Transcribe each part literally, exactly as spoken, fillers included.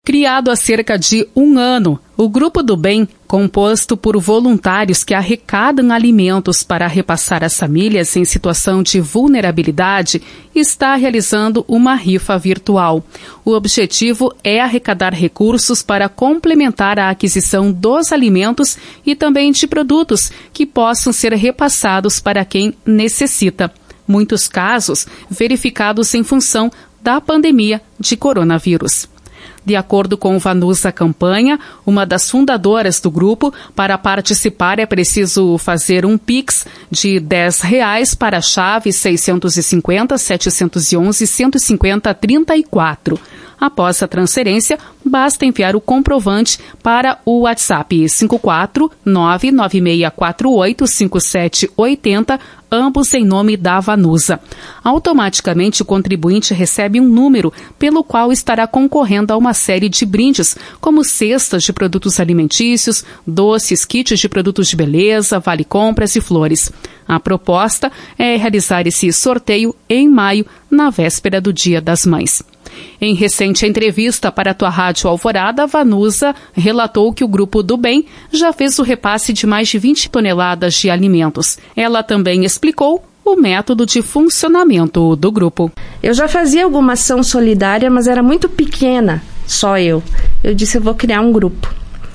Criado há cerca de um ano, o Grupo do Bem, composto por voluntários que arrecadam alimentos para repassar às famílias em situação de vulnerabilidade, está realizando uma rifa virtual. O objetivo é arrecadar recursos para complementar a aquisição dos alimentos e também de produtos que possam ser repassados para quem necessita. Muitos casos verificados em função da pandemia de coronavírus. De acordo com Vanusa Campanha, uma das fundadoras do grupo, para participar é preciso fazer um Pix de dez reais para a chave seiscentos e cinquenta, setecentos e onze, cento e cinquenta, trinta e quatro. Após a transferência, basta enviar o comprovante para o WhatsApp cinco quatro nove nove seis quatro oito cinco sete oito zero, ambos em nome da Vanusa. Automaticamente, o contribuinte recebe um número pelo qual estará concorrendo a uma série de brindes, como cestas de produtos alimentícios, doces, kits de produtos de beleza, vale-compras e flores. A proposta é realizar esse sorteio em maio, na véspera do Dia das Mães. Em recente entrevista para a tua Rádio Alvorada, a Vanusa relatou que o Grupo do Bem já fez o repasse de mais de vinte toneladas de alimentos. Ela também explicou o método de funcionamento do grupo. Eu já fazia alguma ação solidária, mas era muito pequena, só eu. Eu disse, eu vou criar um grupo.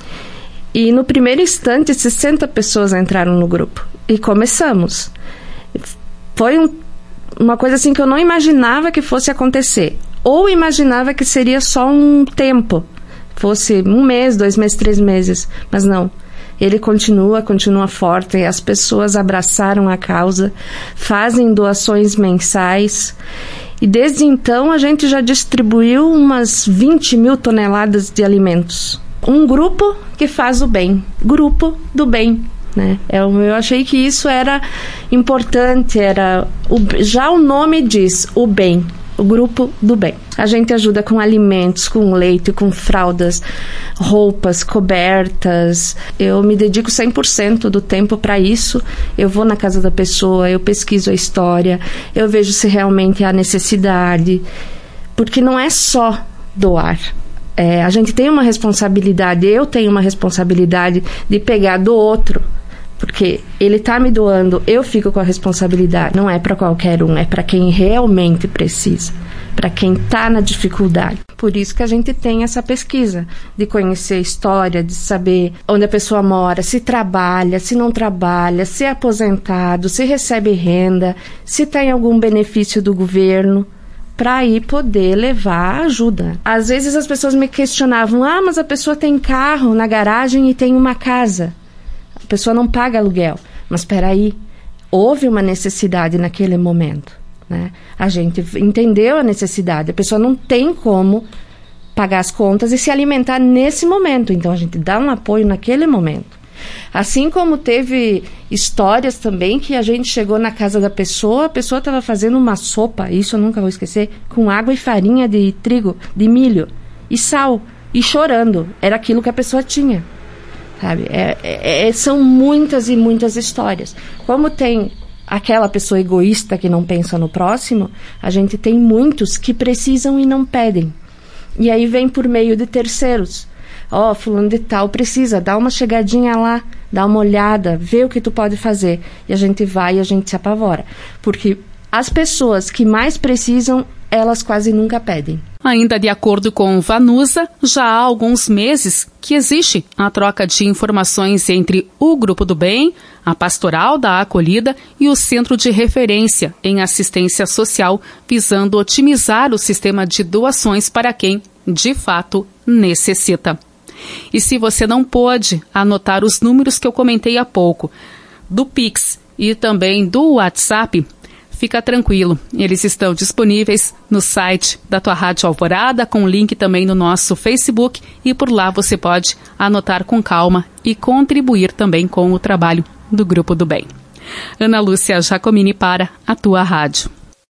E no primeiro instante, sessenta pessoas entraram no grupo. E começamos. Foi um, uma coisa assim que eu não imaginava que fosse acontecer. Ou imaginava que seria só um tempo, fosse um mês, dois meses, três meses, mas não. Ele continua, continua forte, as pessoas abraçaram a causa, fazem doações mensais, e desde então a gente já distribuiu umas vinte mil toneladas de alimentos. Um grupo que faz o bem, grupo do bem. Né? Eu, eu achei que isso era importante, era o, já o nome diz, o bem. O Grupo do Bem. A gente ajuda com alimentos, com leite, com fraldas, roupas, cobertas. Eu me dedico cem por cento do tempo para isso. Eu vou na casa da pessoa, eu pesquiso a história, eu vejo se realmente há necessidade. Porque não é só doar. É, a gente tem uma responsabilidade, eu tenho uma responsabilidade de pegar do outro. Porque ele está me doando, eu fico com a responsabilidade. Não é para qualquer um, é para quem realmente precisa, para quem está na dificuldade. Por isso que a gente tem essa pesquisa, de conhecer a história, de saber onde a pessoa mora, se trabalha, se não trabalha, se é aposentado, se recebe renda, se tem algum benefício do governo, para aí poder levar ajuda. Às vezes as pessoas me questionavam, ah, mas a pessoa tem carro na garagem e tem uma casa. A pessoa não paga aluguel, mas espera aí, houve uma necessidade naquele momento, né? A gente entendeu a necessidade, a pessoa não tem como pagar as contas e se alimentar nesse momento, então a gente dá um apoio naquele momento. Assim como teve histórias também que a gente chegou na casa da pessoa, a pessoa estava fazendo uma sopa, isso eu nunca vou esquecer, com água e farinha de trigo, de milho e sal, e chorando, era aquilo que a pessoa tinha. Sabe? É, é, são muitas e muitas histórias. Como tem aquela pessoa egoísta que não pensa no próximo, a gente tem muitos que precisam e não pedem. E aí vem por meio de terceiros. Ó, oh, fulano de tal precisa, dá uma chegadinha lá, dá uma olhada, vê o que tu pode fazer. E a gente vai e a gente se apavora. Porque as pessoas que mais precisam, elas quase nunca pedem. Ainda de acordo com Vanusa, já há alguns meses que existe a troca de informações entre o Grupo do Bem, a Pastoral da Acolhida e o Centro de Referência em Assistência Social, visando otimizar o sistema de doações para quem, de fato, necessita. E se você não pôde anotar os números que eu comentei há pouco, do Pix e também do WhatsApp, fica tranquilo, eles estão disponíveis no site da tua Rádio Alvorada, com link também no nosso Facebook, e por lá você pode anotar com calma e contribuir também com o trabalho do Grupo do Bem. Ana Lúcia Giacomini para a tua rádio.